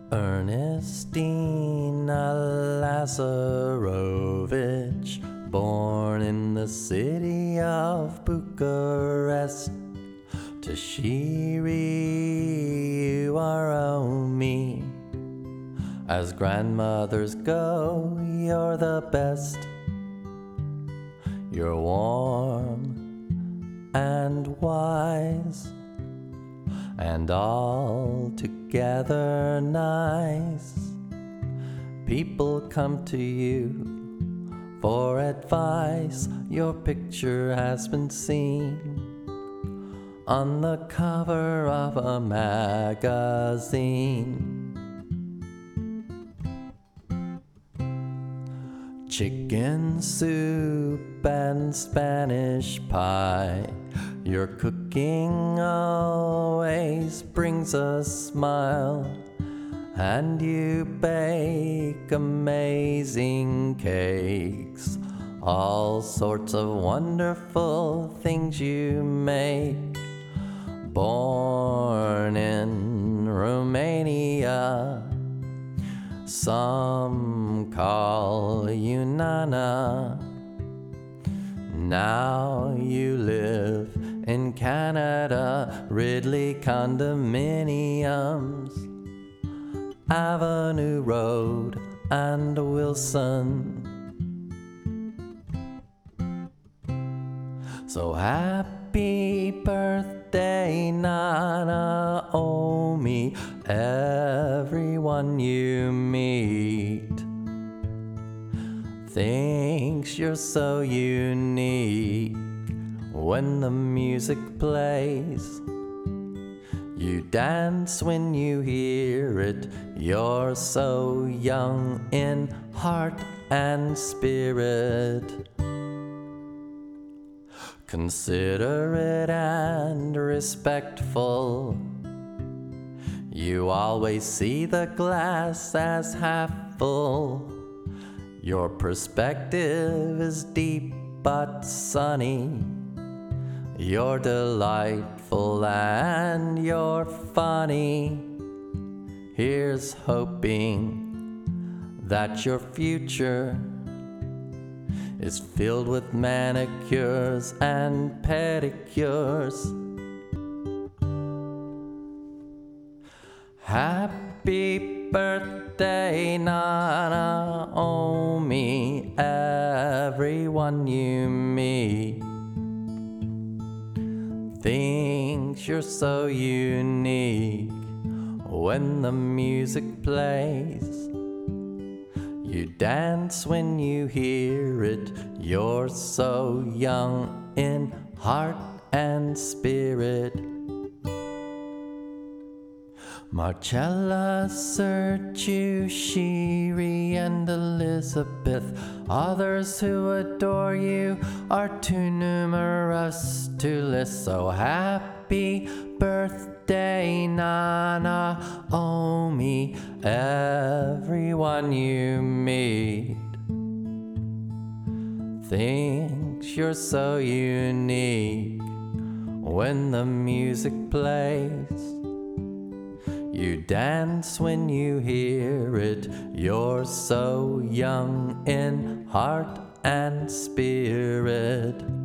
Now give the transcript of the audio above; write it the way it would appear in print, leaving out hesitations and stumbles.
Ernestina Lazarovich, born in the city of Bucharest. Tashiri, you are me. As grandmothers go, you're the best. You're warm and wise, and altogether nice. People come to you for advice. Your picture has been seen on the cover of a magazine. Chicken soup and Spanish pie, your cooking always brings a smile. And you bake amazing cakes, all sorts of wonderful things you make. Born in Romania, some call you Nana. Now you live in Canada, Ridley condominiums, Avenue Road and Wilson. So happy birthday, Nana Omi, everyone you meet thinks you're so unique. When the music plays, you dance when you hear it. You're so young in heart and spirit. Considerate and respectful, you always see the glass as half full. Your perspective is deep but sunny. You're delightful and you're funny. Here's hoping that your future is filled with manicures and pedicures. Happy birthday, Nana Omi, everyone you meet thinks you're so unique. When the music plays, you dance when you hear it. You're so young in heart and spirit. Marcella, Sergiu, Shiri, and Elizabeth, others who adore you are too numerous to list. So happy birthday, Nana Omi, everyone you meet thinks you're so unique. When the music plays, you dance when you hear it. You're so young in heart and spirit.